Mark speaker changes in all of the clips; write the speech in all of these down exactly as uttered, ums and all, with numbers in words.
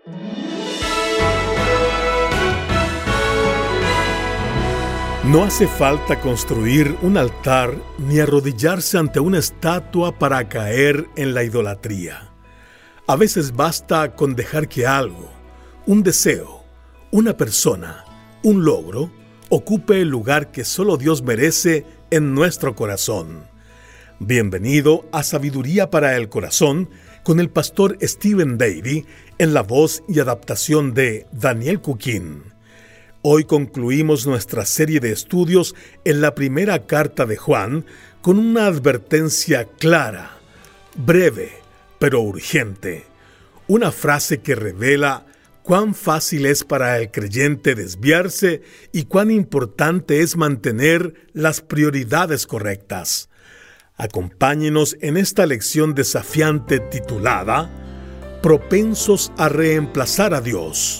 Speaker 1: No hace falta construir un altar ni arrodillarse ante una estatua para caer en la idolatría. A veces basta con dejar que algo, un deseo, una persona, un logro, ocupe el lugar que solo Dios merece en nuestro corazón. Bienvenido a Sabiduría para el Corazón con el pastor Stephen Davey en la voz y adaptación de Daniel Cuquín. Hoy concluimos nuestra serie de estudios en la primera carta de Juan con una advertencia clara, breve, pero urgente. Una frase que revela cuán fácil es para el creyente desviarse y cuán importante es mantener las prioridades correctas. Acompáñenos en esta lección desafiante titulada Propensos a reemplazar a Dios.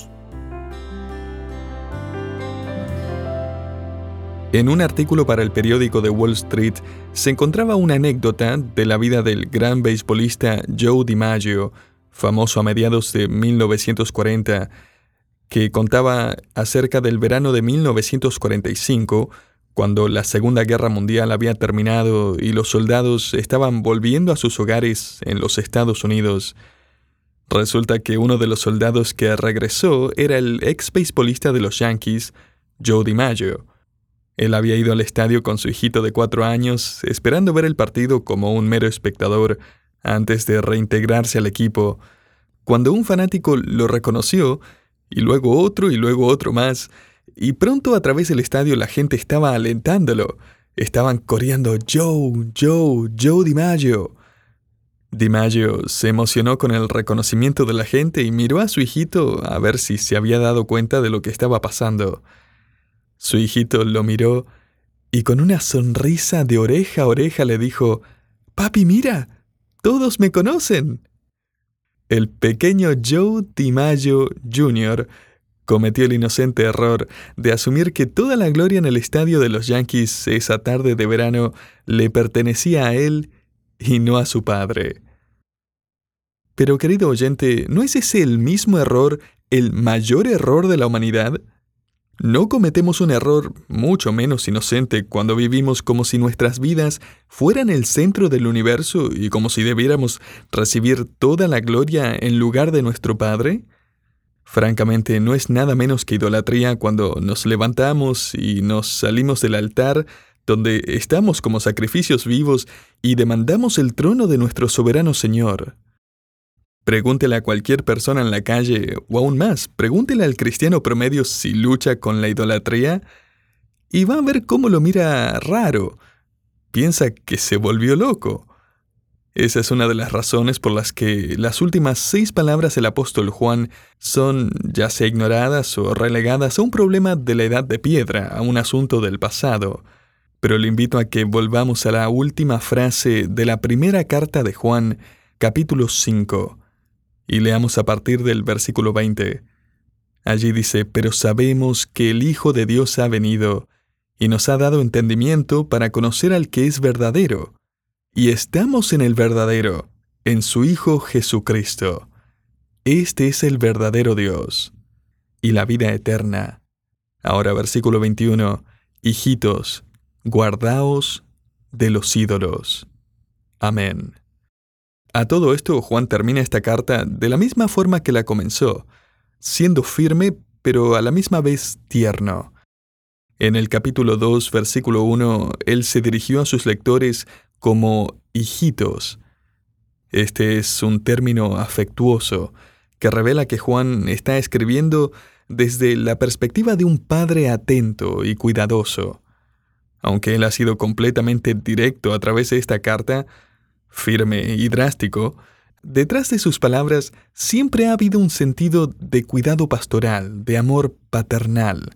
Speaker 2: En un artículo para el periódico The Wall Street se encontraba una anécdota de la vida del gran beisbolista Joe DiMaggio, famoso a mediados de mil novecientos cuarenta, que contaba acerca del verano de mil novecientos cuarenta y cinco, cuando la Segunda Guerra Mundial había terminado y los soldados estaban volviendo a sus hogares en los Estados Unidos. Resulta que uno de los soldados que regresó era el ex beisbolista de los Yankees, Joe DiMaggio. Él había ido al estadio con su hijito de cuatro años, esperando ver el partido como un mero espectador, antes de reintegrarse al equipo, cuando un fanático lo reconoció, y luego otro y luego otro más, y pronto a través del estadio la gente estaba alentándolo. Estaban coreando «Joe, Joe, Joe DiMaggio». DiMaggio se emocionó con el reconocimiento de la gente y miró a su hijito a ver si se había dado cuenta de lo que estaba pasando. Su hijito lo miró y con una sonrisa de oreja a oreja le dijo: «Papi, mira, todos me conocen». El pequeño Joe DiMaggio junior cometió el inocente error de asumir que toda la gloria en el estadio de los Yankees esa tarde de verano le pertenecía a él y no a su padre. Pero, querido oyente, ¿no es ese el mismo error, el mayor error de la humanidad? ¿No cometemos un error mucho menos inocente cuando vivimos como si nuestras vidas fueran el centro del universo y como si debiéramos recibir toda la gloria en lugar de nuestro Padre? Francamente, no es nada menos que idolatría cuando nos levantamos y nos salimos del altar donde estamos como sacrificios vivos y demandamos el trono de nuestro soberano Señor. Pregúntele a cualquier persona en la calle, o aún más, pregúntele al cristiano promedio si lucha con la idolatría, y va a ver cómo lo mira raro. Piensa que se volvió loco. Esa es una de las razones por las que las últimas seis palabras del apóstol Juan son ya sea ignoradas o relegadas a un problema de la edad de piedra, a un asunto del pasado. Pero le invito a que volvamos a la última frase de la primera carta de Juan, capítulo cinco. Y leamos a partir del versículo veinte. Allí dice: «Pero sabemos que el Hijo de Dios ha venido, y nos ha dado entendimiento para conocer al que es verdadero. Y estamos en el verdadero, en su Hijo Jesucristo. Este es el verdadero Dios, y la vida eterna». Ahora versículo veintiuno. «Hijitos, guardaos de los ídolos». Amén. A todo esto, Juan termina esta carta de la misma forma que la comenzó, siendo firme, pero a la misma vez tierno. En el capítulo dos, versículo uno, él se dirigió a sus lectores como hijitos. Este es un término afectuoso que revela que Juan está escribiendo desde la perspectiva de un padre atento y cuidadoso. Aunque él ha sido completamente directo a través de esta carta, firme y drástico, detrás de sus palabras siempre ha habido un sentido de cuidado pastoral, de amor paternal.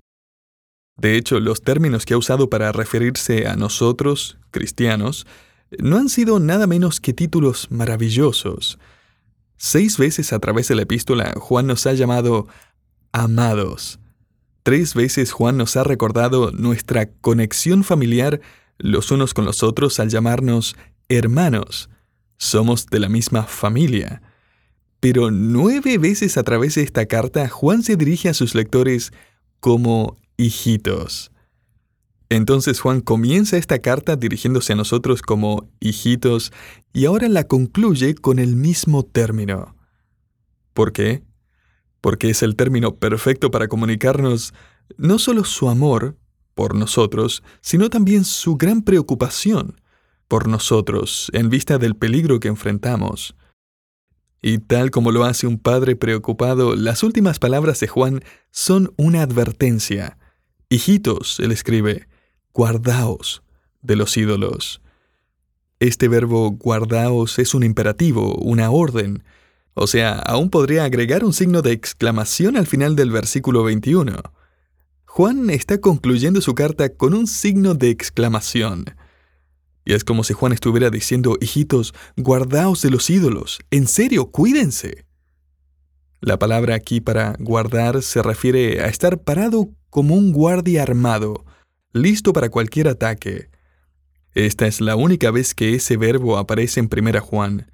Speaker 2: De hecho, los términos que ha usado para referirse a nosotros, cristianos, no han sido nada menos que títulos maravillosos. Seis veces a través de la epístola, Juan nos ha llamado amados. Tres veces Juan nos ha recordado nuestra conexión familiar los unos con los otros al llamarnos hermanos. Somos de la misma familia. Pero nueve veces a través de esta carta, Juan se dirige a sus lectores como hijitos. Entonces Juan comienza esta carta dirigiéndose a nosotros como hijitos y ahora la concluye con el mismo término. ¿Por qué? Porque es el término perfecto para comunicarnos no solo su amor por nosotros, sino también su gran preocupación por nosotros en vista del peligro que enfrentamos. Y tal como lo hace un padre preocupado, las últimas palabras de Juan son una advertencia. Hijitos, él escribe, guardaos de los ídolos. Este verbo guardaos es un imperativo, una orden. O sea, aún podría agregar un signo de exclamación al final del versículo veintiuno. Juan está concluyendo su carta con un signo de exclamación. Y es como si Juan estuviera diciendo, hijitos, guardaos de los ídolos. En serio, cuídense. La palabra aquí para guardar se refiere a estar parado como un guardia armado, listo para cualquier ataque. Esta es la única vez que ese verbo aparece en Primera Juan.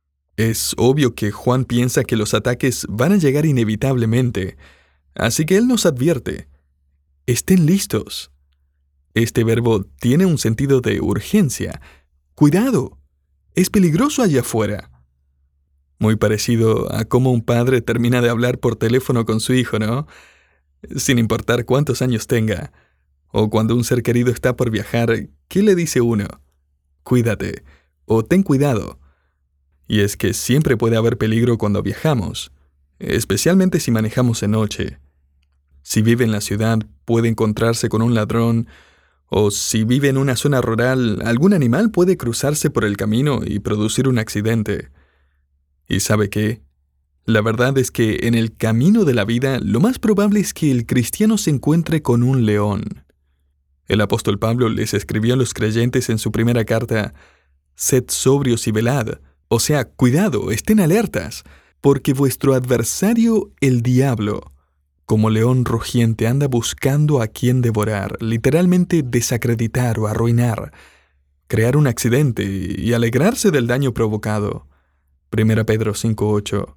Speaker 2: Es obvio que Juan piensa que los ataques van a llegar inevitablemente, así que él nos advierte, estén listos. Este verbo tiene un sentido de urgencia. ¡Cuidado! Es peligroso allá afuera. Muy parecido a cómo un padre termina de hablar por teléfono con su hijo, ¿no? Sin importar cuántos años tenga. O cuando un ser querido está por viajar, ¿qué le dice uno? Cuídate, o ten cuidado. Y es que siempre puede haber peligro cuando viajamos, especialmente si manejamos de noche. Si vive en la ciudad, puede encontrarse con un ladrón, o si vive en una zona rural, algún animal puede cruzarse por el camino y producir un accidente. ¿Y sabe qué? La verdad es que en el camino de la vida, lo más probable es que el cristiano se encuentre con un león. El apóstol Pablo les escribió a los creyentes en su primera carta, «Sed sobrios y velad», o sea, cuidado, estén alertas, porque vuestro adversario, el diablo, como león rugiente, anda buscando a quien devorar, literalmente desacreditar o arruinar, crear un accidente y alegrarse del daño provocado. Primera Pedro cinco ocho.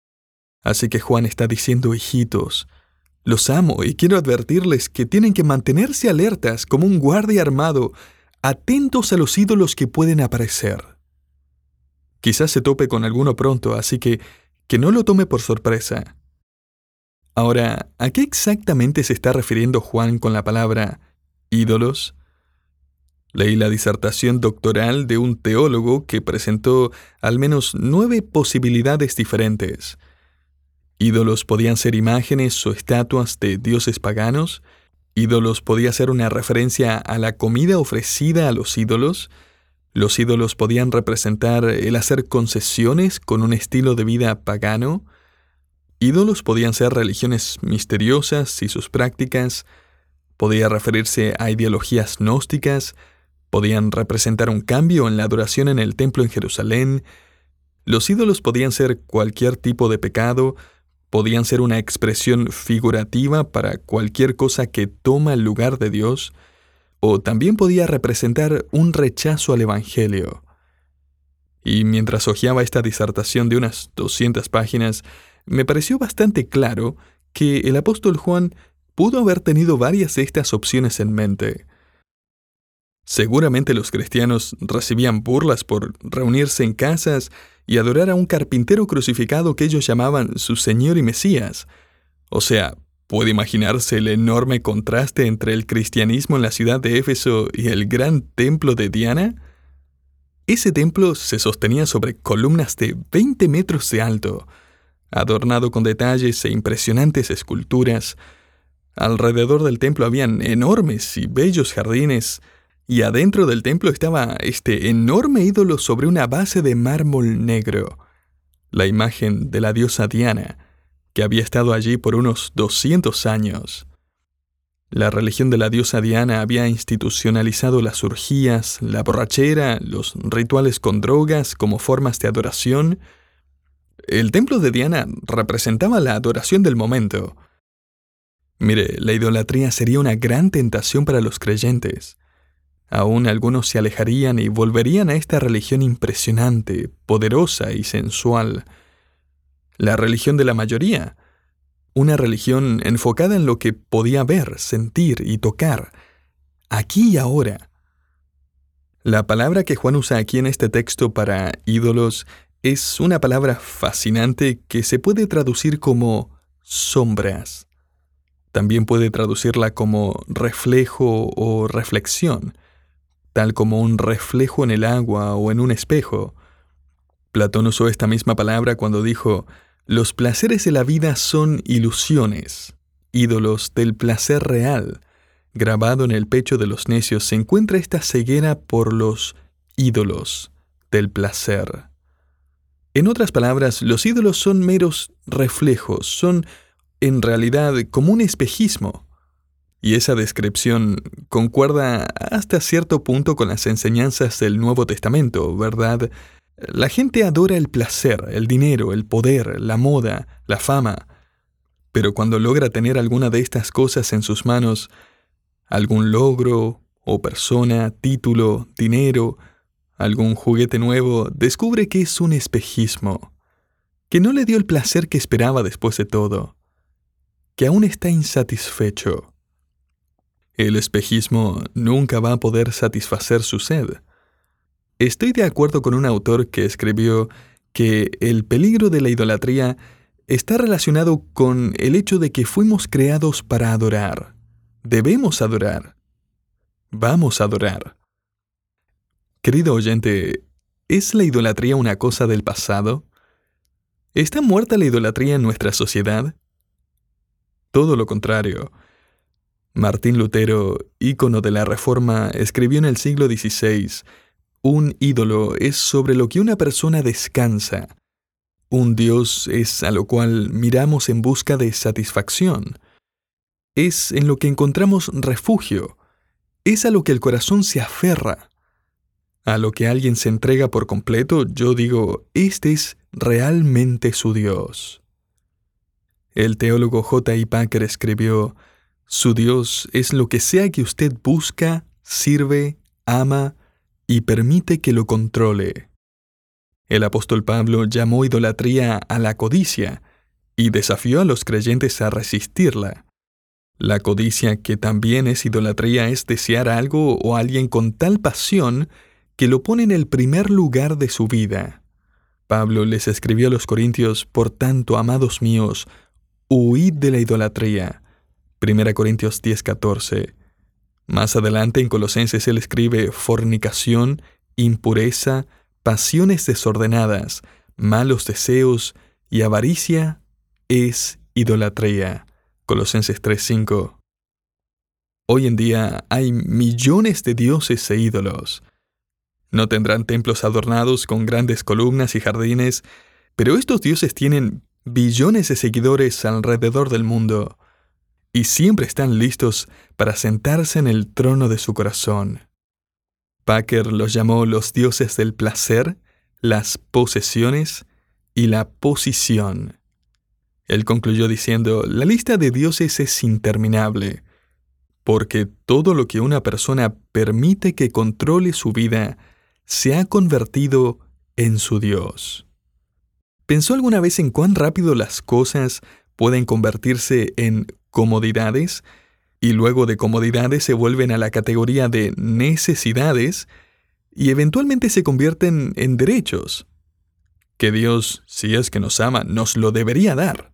Speaker 2: Así que Juan está diciendo, hijitos, los amo y quiero advertirles que tienen que mantenerse alertas como un guardia armado, atentos a los ídolos que pueden aparecer. Quizás se tope con alguno pronto, así que que no lo tome por sorpresa. Ahora, ¿a qué exactamente se está refiriendo Juan con la palabra ídolos? Leí la disertación doctoral de un teólogo que presentó al menos nueve posibilidades diferentes. Ídolos podían ser imágenes o estatuas de dioses paganos. Ídolos podía ser una referencia a la comida ofrecida a los ídolos. Los ídolos podían representar el hacer concesiones con un estilo de vida pagano. Ídolos podían ser religiones misteriosas y sus prácticas. Podía referirse a ideologías gnósticas. Podían representar un cambio en la adoración en el templo en Jerusalén. Los ídolos podían ser cualquier tipo de pecado. Podían ser una expresión figurativa para cualquier cosa que toma el lugar de Dios. O también podía representar un rechazo al Evangelio. Y mientras hojeaba esta disertación de unas doscientas páginas, me pareció bastante claro que el apóstol Juan pudo haber tenido varias de estas opciones en mente. Seguramente los cristianos recibían burlas por reunirse en casas y adorar a un carpintero crucificado que ellos llamaban su Señor y Mesías. O sea, ¿puede imaginarse el enorme contraste entre el cristianismo en la ciudad de Éfeso y el gran templo de Diana? Ese templo se sostenía sobre columnas de veinte metros de alto, adornado con detalles e impresionantes esculturas. Alrededor del templo habían enormes y bellos jardines, y adentro del templo estaba este enorme ídolo sobre una base de mármol negro, la imagen de la diosa Diana, que había estado allí por unos doscientos años. La religión de la diosa Diana había institucionalizado las orgías, la borrachera, los rituales con drogas como formas de adoración. El templo de Diana representaba la adoración del momento. Mire, la idolatría sería una gran tentación para los creyentes. Aún algunos se alejarían y volverían a esta religión impresionante, poderosa y sensual. la religión de la mayoría, una religión enfocada en lo que podía ver, sentir y tocar, aquí y ahora. La palabra que Juan usa aquí en este texto para ídolos es una palabra fascinante que se puede traducir como sombras. También puede traducirla como reflejo o reflexión, tal como un reflejo en el agua o en un espejo. Platón usó esta misma palabra cuando dijo: los placeres de la vida son ilusiones, ídolos del placer real. Grabado en el pecho de los necios se encuentra esta ceguera por los ídolos del placer. En otras palabras, los ídolos son meros reflejos, son en realidad como un espejismo. Y esa descripción concuerda hasta cierto punto con las enseñanzas del Nuevo Testamento, ¿verdad? La gente adora el placer, el dinero, el poder, la moda, la fama. Pero cuando logra tener alguna de estas cosas en sus manos, algún logro o persona, título, dinero, algún juguete nuevo, descubre que es un espejismo, que no le dio el placer que esperaba después de todo, que aún está insatisfecho. El espejismo nunca va a poder satisfacer su sed. Estoy de acuerdo con un autor que escribió que el peligro de la idolatría está relacionado con el hecho de que fuimos creados para adorar. Debemos adorar. Vamos a adorar. Querido oyente, ¿es la idolatría una cosa del pasado? ¿Está muerta la idolatría en nuestra sociedad? Todo lo contrario. Martín Lutero, ícono de la Reforma, escribió en el siglo dieciséis: un ídolo es sobre lo que una persona descansa. Un Dios es a lo cual miramos en busca de satisfacción. Es en lo que encontramos refugio. Es a lo que el corazón se aferra. A lo que alguien se entrega por completo, yo digo, este es realmente su Dios. El teólogo J I Packer escribió: su Dios es lo que sea que usted busca, sirve, ama y permite que lo controle. El apóstol Pablo llamó idolatría a la codicia y desafió a los creyentes a resistirla. La codicia, que también es idolatría, es desear algo o a alguien con tal pasión que lo pone en el primer lugar de su vida. Pablo les escribió a los corintios: por tanto, amados míos, huid de la idolatría. Primera Corintios diez catorce. Más adelante en Colosenses él escribe: fornicación, impureza, pasiones desordenadas, malos deseos y avaricia es idolatría. Colosenses tres cinco. Hoy en día hay millones de dioses e ídolos. No tendrán templos adornados con grandes columnas y jardines, pero estos dioses tienen billones de seguidores alrededor del mundo y siempre están listos para sentarse en el trono de su corazón. Packer los llamó los dioses del placer, las posesiones y la posición. Él concluyó diciendo: la lista de dioses es interminable, porque todo lo que una persona permite que controle su vida se ha convertido en su Dios. ¿Pensó alguna vez en cuán rápido las cosas pueden convertirse en comodidades y luego de comodidades se vuelven a la categoría de necesidades y eventualmente se convierten en derechos? Que Dios, si es que nos ama, nos lo debería dar.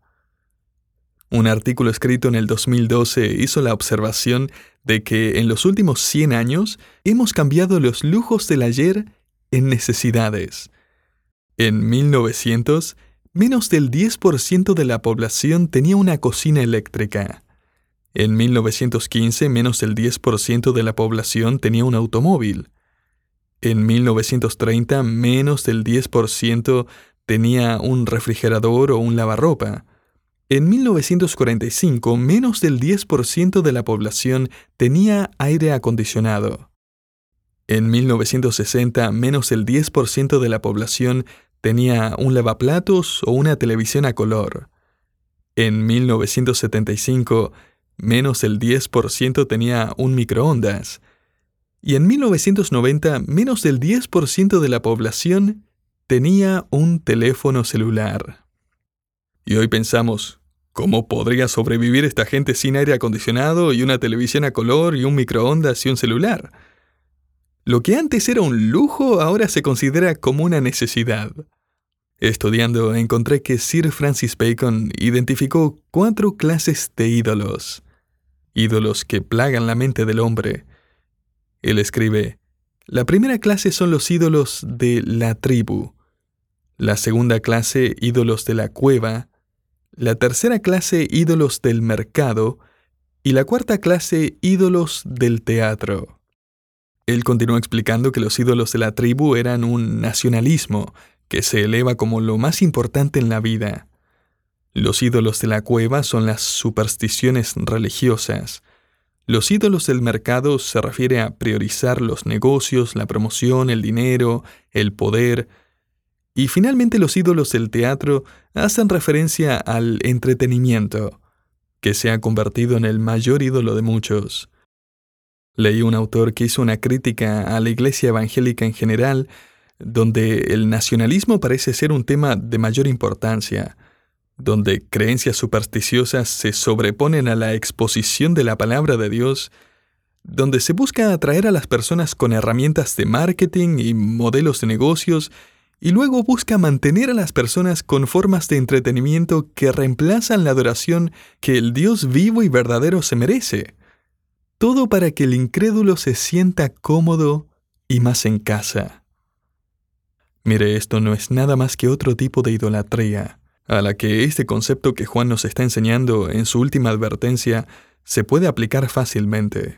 Speaker 2: Un artículo escrito en el dos mil doce hizo la observación de que en los últimos cien años hemos cambiado los lujos del ayer en necesidades. En mil novecientos, menos del diez por ciento de la población tenía una cocina eléctrica. En mil novecientos quince, menos del diez por ciento de la población tenía un automóvil. En mil novecientos treinta, menos del diez por ciento tenía un refrigerador o un lavarropa. En mil novecientos cuarenta y cinco, menos del diez por ciento de la población tenía aire acondicionado. En mil novecientos sesenta, menos del diez por ciento de la población tenía un lavaplatos o una televisión a color. En mil novecientos setenta y cinco, menos del diez por ciento tenía un microondas. Y en mil novecientos noventa, menos del diez por ciento de la población tenía un teléfono celular. Y hoy pensamos, ¿cómo podría sobrevivir esta gente sin aire acondicionado y una televisión a color y un microondas y un celular? Lo que antes era un lujo ahora se considera como una necesidad. Estudiando encontré que Sir Francis Bacon identificó cuatro clases de ídolos. Ídolos que plagan la mente del hombre. Él escribe, la primera clase son los ídolos de la tribu. La segunda clase, ídolos de la cueva. La tercera clase, ídolos del mercado. Y la cuarta clase, ídolos del teatro. Él continuó explicando que los ídolos de la tribu eran un nacionalismo que se eleva como lo más importante en la vida. Los ídolos de la cueva son las supersticiones religiosas. Los ídolos del mercado se refiere a priorizar los negocios, la promoción, el dinero, el poder. Y finalmente los ídolos del teatro hacen referencia al entretenimiento, que se ha convertido en el mayor ídolo de muchos. Leí un autor que hizo una crítica a la iglesia evangélica en general, donde el nacionalismo parece ser un tema de mayor importancia, donde creencias supersticiosas se sobreponen a la exposición de la palabra de Dios, donde se busca atraer a las personas con herramientas de marketing y modelos de negocios, y luego busca mantener a las personas con formas de entretenimiento que reemplazan la adoración que el Dios vivo y verdadero se merece. Todo para que el incrédulo se sienta cómodo y más en casa. Mire, esto no es nada más que otro tipo de idolatría, a la que este concepto que Juan nos está enseñando en su última advertencia se puede aplicar fácilmente.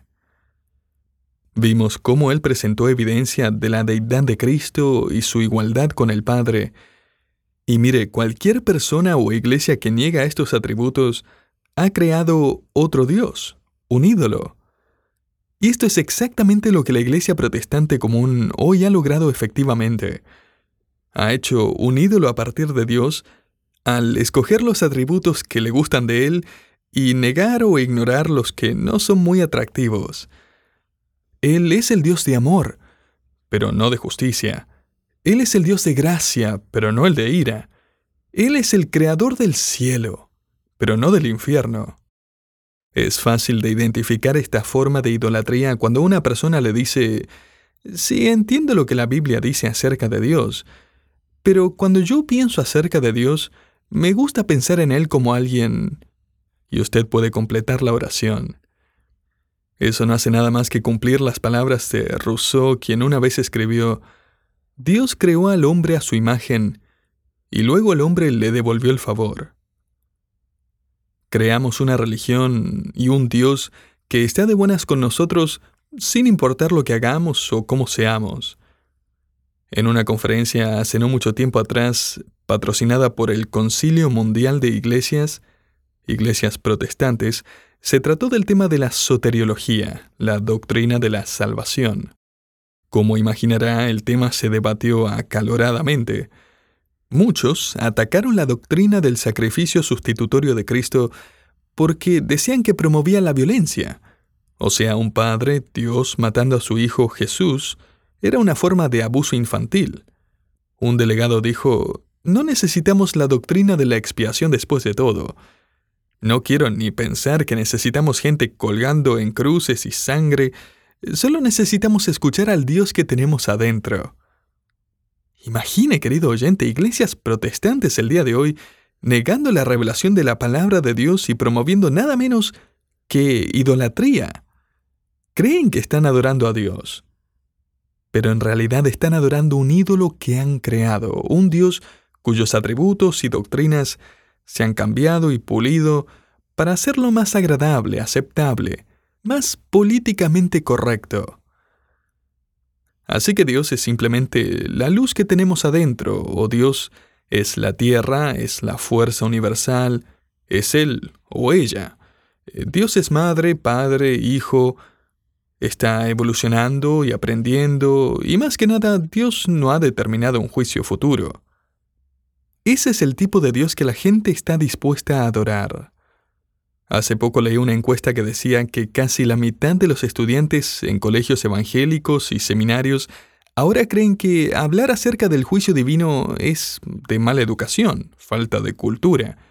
Speaker 2: Vimos cómo él presentó evidencia de la deidad de Cristo y su igualdad con el Padre. Y mire, cualquier persona o iglesia que niega estos atributos ha creado otro Dios, un ídolo. Y esto es exactamente lo que la iglesia protestante común hoy ha logrado efectivamente. Ha hecho un ídolo a partir de Dios al escoger los atributos que le gustan de él y negar o ignorar los que no son muy atractivos. Él es el Dios de amor, pero no de justicia. Él es el Dios de gracia, pero no el de ira. Él es el creador del cielo, pero no del infierno. Es fácil de identificar esta forma de idolatría cuando una persona le dice, sí, entiendo lo que la Biblia dice acerca de Dios, pero cuando yo pienso acerca de Dios, me gusta pensar en Él como alguien... Y usted puede completar la oración. Eso no hace nada más que cumplir las palabras de Rousseau, quien una vez escribió, Dios creó al hombre a su imagen, y luego el hombre le devolvió el favor. Creamos una religión y un Dios que está de buenas con nosotros sin importar lo que hagamos o cómo seamos. En una conferencia hace no mucho tiempo atrás, patrocinada por el Concilio Mundial de Iglesias, iglesias protestantes, se trató del tema de la soteriología, la doctrina de la salvación. Como imaginará, el tema se debatió acaloradamente. Muchos atacaron la doctrina del sacrificio sustitutorio de Cristo porque decían que promovía la violencia. O sea, un padre, Dios, matando a su hijo Jesús, era una forma de abuso infantil. Un delegado dijo, no necesitamos la doctrina de la expiación después de todo. No quiero ni pensar que necesitamos gente colgando en cruces y sangre. Solo necesitamos escuchar al Dios que tenemos adentro. Imagine, querido oyente, iglesias protestantes el día de hoy negando la revelación de la palabra de Dios y promoviendo nada menos que idolatría. Creen que están adorando a Dios, pero en realidad están adorando un ídolo que han creado, un Dios cuyos atributos y doctrinas se han cambiado y pulido para hacerlo más agradable, aceptable, más políticamente correcto. Así que Dios es simplemente la luz que tenemos adentro, o Dios es la tierra, es la fuerza universal, es Él o ella. Dios es madre, padre, hijo, está evolucionando y aprendiendo, y más que nada, Dios no ha determinado un juicio futuro. Ese es el tipo de Dios que la gente está dispuesta a adorar. Hace poco leí una encuesta que decía que casi la mitad de los estudiantes en colegios evangélicos y seminarios ahora creen que hablar acerca del juicio divino es de mala educación, falta de cultura,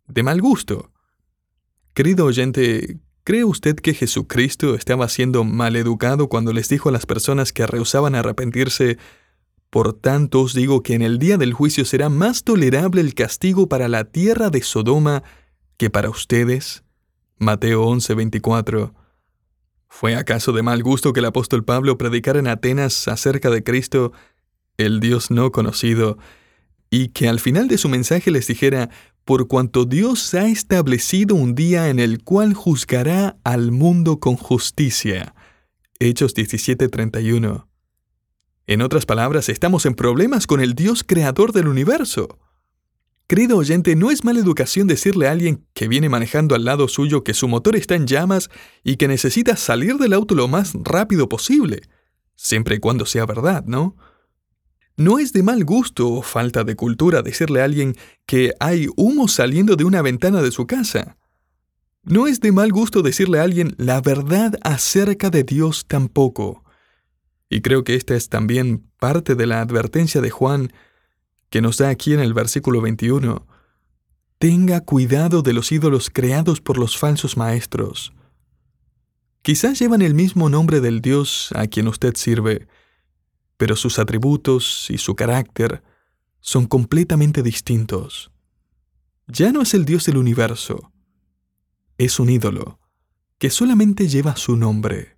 Speaker 2: de mal gusto. Querido oyente, ¿cree usted que Jesucristo estaba siendo maleducado cuando les dijo a las personas que rehusaban arrepentirse: por tanto os digo que en el día del juicio será más tolerable el castigo para la tierra de Sodoma que para ustedes? Mateo once, veinticuatro. ¿Fue acaso de mal gusto que el apóstol Pablo predicara en Atenas acerca de Cristo, el Dios no conocido, y que al final de su mensaje les dijera: por cuanto Dios ha establecido un día en el cual juzgará al mundo con justicia? Hechos diecisiete, treinta y uno. En otras palabras, estamos en problemas con el Dios creador del universo. Querido oyente, no es mala educación decirle a alguien que viene manejando al lado suyo que su motor está en llamas y que necesita salir del auto lo más rápido posible, siempre y cuando sea verdad, ¿no? No es de mal gusto o falta de cultura decirle a alguien que hay humo saliendo de una ventana de su casa. No es de mal gusto decirle a alguien la verdad acerca de Dios tampoco. Y creo que esta es también parte de la advertencia de Juan que nos da aquí en el versículo veintiuno. Tenga cuidado de los ídolos creados por los falsos maestros. Quizás llevan el mismo nombre del Dios a quien usted sirve, pero sus atributos y su carácter son completamente distintos. Ya no es el Dios del universo, es un ídolo que solamente lleva su nombre.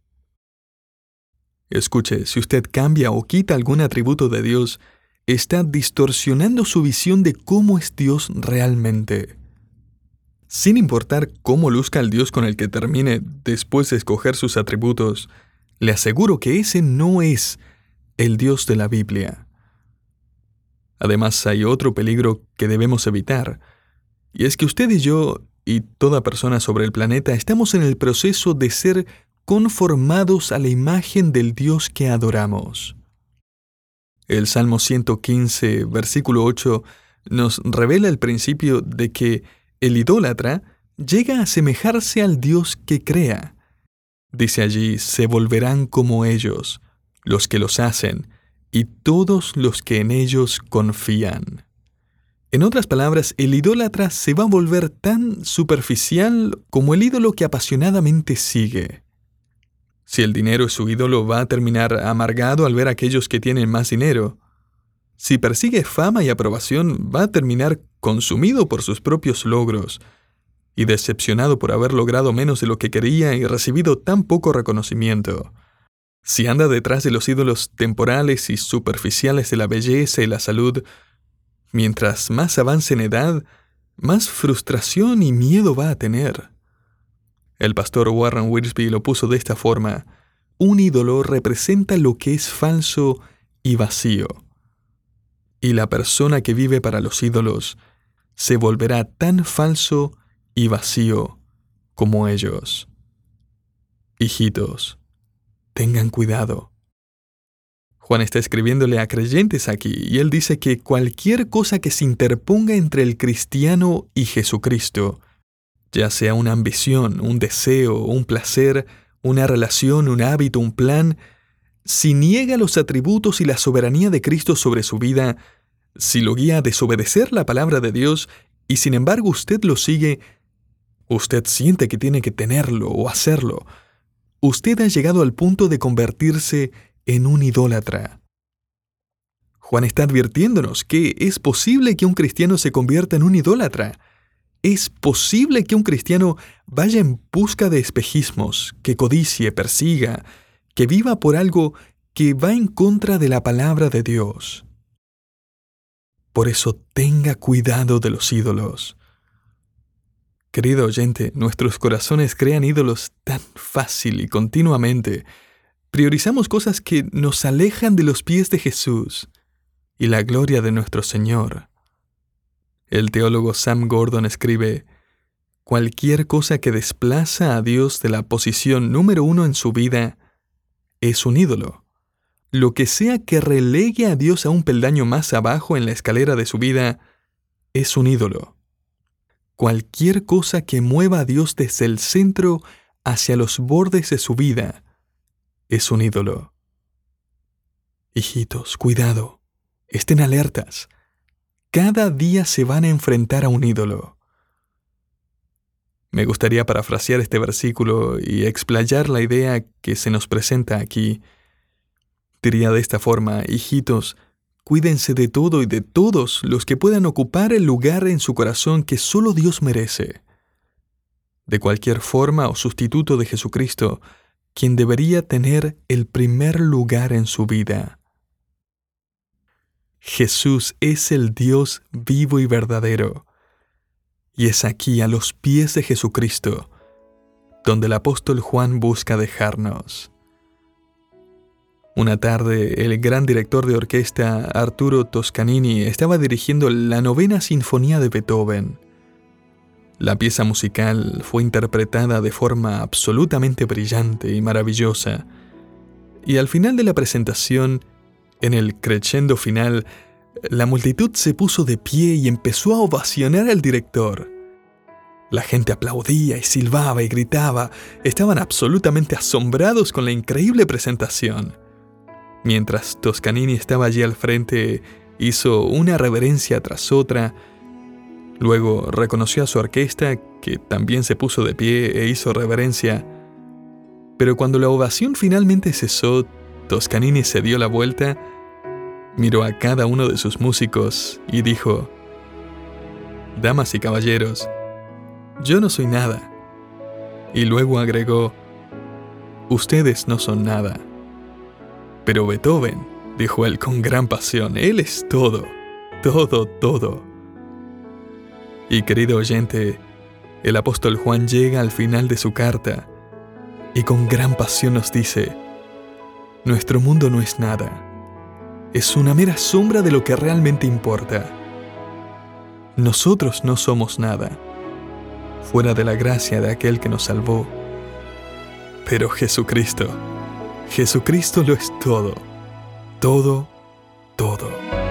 Speaker 2: Escuche, si usted cambia o quita algún atributo de Dios, está distorsionando su visión de cómo es Dios realmente. Sin importar cómo luzca el Dios con el que termine después de escoger sus atributos, le aseguro que ese no es el Dios de la Biblia. Además, hay otro peligro que debemos evitar, y es que usted y yo, y toda persona sobre el planeta, estamos en el proceso de ser conformados a la imagen del Dios que adoramos. El Salmo ciento quince, versículo ocho, nos revela el principio de que el idólatra llega a asemejarse al Dios que crea. Dice allí: se volverán como ellos, los que los hacen, y todos los que en ellos confían. En otras palabras, el idólatra se va a volver tan superficial como el ídolo que apasionadamente sigue. Si el dinero es su ídolo, va a terminar amargado al ver a aquellos que tienen más dinero. Si persigue fama y aprobación, va a terminar consumido por sus propios logros y decepcionado por haber logrado menos de lo que quería y recibido tan poco reconocimiento. Si anda detrás de los ídolos temporales y superficiales de la belleza y la salud, mientras más avance en edad, más frustración y miedo va a tener. El pastor Warren Wiersbe lo puso de esta forma: un ídolo representa lo que es falso y vacío. Y la persona que vive para los ídolos se volverá tan falso y vacío como ellos. Hijitos, tengan cuidado. Juan está escribiéndole a creyentes aquí, y él dice que cualquier cosa que se interponga entre el cristiano y Jesucristo, ya sea una ambición, un deseo, un placer, una relación, un hábito, un plan, si niega los atributos y la soberanía de Cristo sobre su vida, si lo guía a desobedecer la palabra de Dios y sin embargo usted lo sigue, usted siente que tiene que tenerlo o hacerlo, usted ha llegado al punto de convertirse en un idólatra. Juan está advirtiéndonos que es posible que un cristiano se convierta en un idólatra. Es posible que un cristiano vaya en busca de espejismos, que codicie, persiga, que viva por algo que va en contra de la palabra de Dios. Por eso tenga cuidado de los ídolos. Querido oyente, nuestros corazones crean ídolos tan fácil y continuamente. Priorizamos cosas que nos alejan de los pies de Jesús y la gloria de nuestro Señor. El teólogo Sam Gordon escribe: cualquier cosa que desplaza a Dios de la posición número uno en su vida es un ídolo. Lo que sea que relegue a Dios a un peldaño más abajo en la escalera de su vida es un ídolo. Cualquier cosa que mueva a Dios desde el centro hacia los bordes de su vida es un ídolo. Hijitos, cuidado, estén alertas. Cada día se van a enfrentar a un ídolo. Me gustaría parafrasear este versículo y explayar la idea que se nos presenta aquí. Diría de esta forma: hijitos, cuídense de todo y de todos los que puedan ocupar el lugar en su corazón que solo Dios merece. De cualquier forma o sustituto de Jesucristo, quien debería tener el primer lugar en su vida. Jesús es el Dios vivo y verdadero. Y es aquí, a los pies de Jesucristo, donde el apóstol Juan busca dejarnos. Una tarde, el gran director de orquesta Arturo Toscanini estaba dirigiendo la novena sinfonía de Beethoven. La pieza musical fue interpretada de forma absolutamente brillante y maravillosa, y al final de la presentación, en el crescendo final, la multitud se puso de pie y empezó a ovacionar al director. La gente aplaudía y silbaba y gritaba. Estaban absolutamente asombrados con la increíble presentación. Mientras Toscanini estaba allí al frente, hizo una reverencia tras otra. Luego reconoció a su orquesta, que también se puso de pie e hizo reverencia. Pero cuando la ovación finalmente cesó, Toscanini se dio la vuelta, miró a cada uno de sus músicos y dijo: «Damas y caballeros, yo no soy nada». Y luego agregó: «Ustedes no son nada. Pero Beethoven», dijo él con gran pasión, «él es todo, todo, todo». Y querido oyente, el apóstol Juan llega al final de su carta y con gran pasión nos dice: nuestro mundo no es nada. Es una mera sombra de lo que realmente importa. Nosotros no somos nada, fuera de la gracia de aquel que nos salvó. Pero Jesucristo, Jesucristo lo es todo, todo, todo.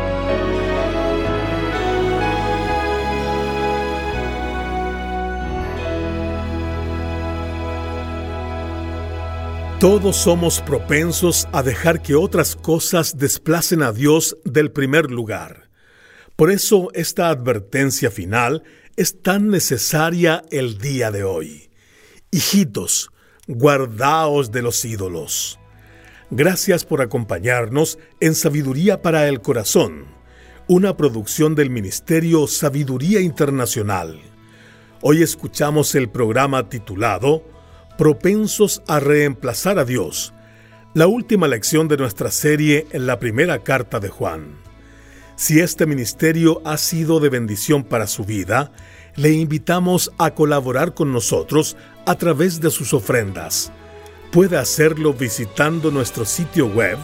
Speaker 1: Todos somos propensos a dejar que otras cosas desplacen a Dios del primer lugar. Por eso esta advertencia final es tan necesaria el día de hoy. Hijitos, guardaos de los ídolos. Gracias por acompañarnos en Sabiduría para el Corazón, una producción del Ministerio Sabiduría Internacional. Hoy escuchamos el programa titulado Propensos a reemplazar a Dios, la última lección de nuestra serie en la primera carta de Juan. Si este ministerio ha sido de bendición para su vida, le invitamos a colaborar con nosotros a través de sus ofrendas. Puede hacerlo visitando nuestro sitio web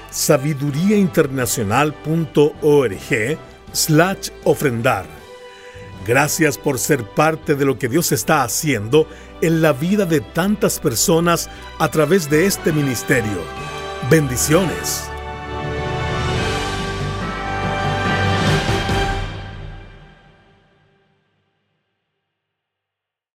Speaker 1: sabiduriainternacional.org slash ofrendar. Gracias por ser parte de lo que Dios está haciendo en la vida de tantas personas a través de este ministerio. Bendiciones.